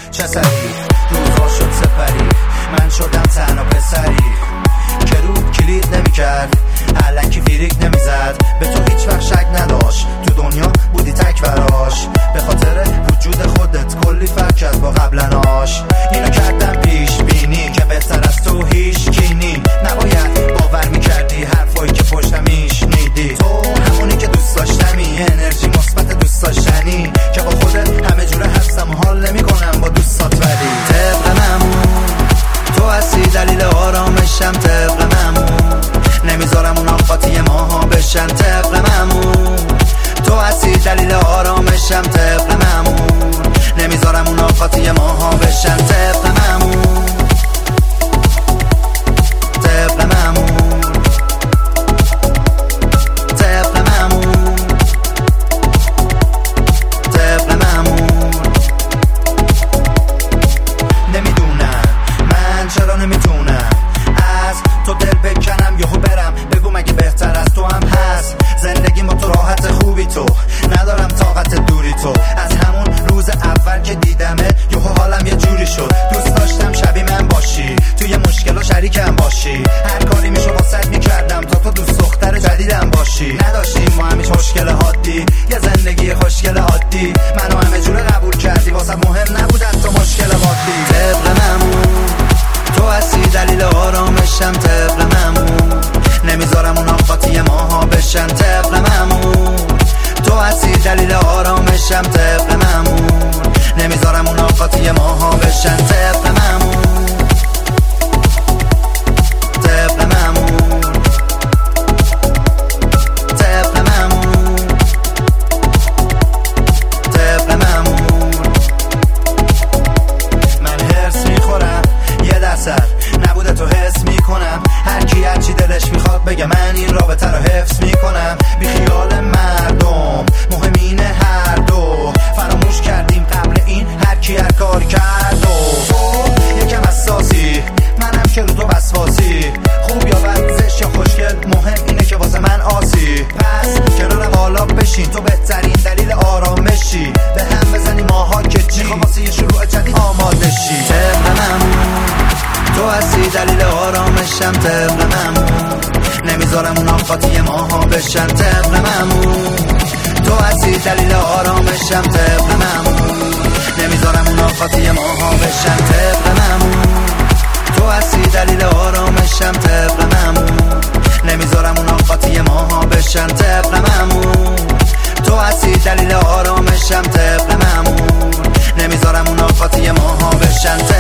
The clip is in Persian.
چه سری روزا شد سپری، من شدم تنها پسری که رود کلید نمیکرد، علکی فیریک نمیزد، به تو هیچ وقت شک نداشت، تو دنیا بودی تک براش، به خاطر وجود خودت کلی فرق کرد با قبلناش. اینو کردم پیش بینی که بهتر از تو هیچ کینی، نباید باور میکردی حرفایی که پشتم میشنیدی، تو همونی که دوست داشتمی، انرژی مثبت دوست داشتنی که با خودت همه جوره هستم و حال نمیکنم با دوستات، ولی طبق معمول تو هستی دلیل آرامشم، طبق معمول نمیذارم اونا قاطی ماها بشن، طبق معمول تو هستی دلیل آرامشم، طبق معمول نمیذارم اونا قاطی ماها بشن، طبق معمول طبق معمول طبق معمول طبق معمول. نمیدونم من چرا نمیتونم از تو دل بکنم یهو برم، بگو مگه بهتر از تو هم هست، زندگی با تو راحت خوبی، تو ندارم طاقت دوری، تو از همون روز اول که دیدمه یهو حالم یه جوری شد، دوست داشتم شبیه من باشی، توی مشکل و شریکم باشی، هر کاری میشو واسط میکردم تا تو دوست دختر جدیدم باشی، نداشتیم ما همیش مشکل حادی، یه زندگی خوشگل عادی، منو همه جوره قبول کردی، واسه مهم نبودن تو مشکل عادی، طبق معمول تو هستی دلیل آرامشم، طبق معمول نمیذارم اونا قاطی ماها بشن، طبق معمول تو هستی دلیل آرامشم، طبق معمول نمیذارم اونا قاطی ماها بشن، طبق معمول طبق معمول طبق معمول طبق معمول. من هرس میخورم یه درصد نبوده تو حس میکنم، هر کی هر چی دلش میخواد بگه، من این رابطه رو حفظ میکنم، بی خیال مردم مهم اینه هر دو فراموش کردیم قبل این هر کی هر کار کرد، و تو یکم حساسی منم که رو تو وسواسی، خوب یا بد زشت یا خوشگل مهم اینه که واسه من آسی، پس کنار حالا بشین تو بهترین دلیل آرامشی، به هم بزنیم ماها که چی میخوام واسه یه شروع جدید آماده شی، طبق معمول تو هستی دلیل آرامشم، طبق معمول نمیذارم اونا قاطی ماها بشن، طبق معمول تو هستی دلیل آرامشم، طبق معمول نمیذارم اونا قاطی ماها بشن، طبق معمول تو هستی دلیل آرامشم، طبق معمول نمیذارم اونا قاطی ماها بشن، طبق معمول تو هستی دلیل آرامشم، طبق معمول نمیذارم اونا قاطی ماها بشن.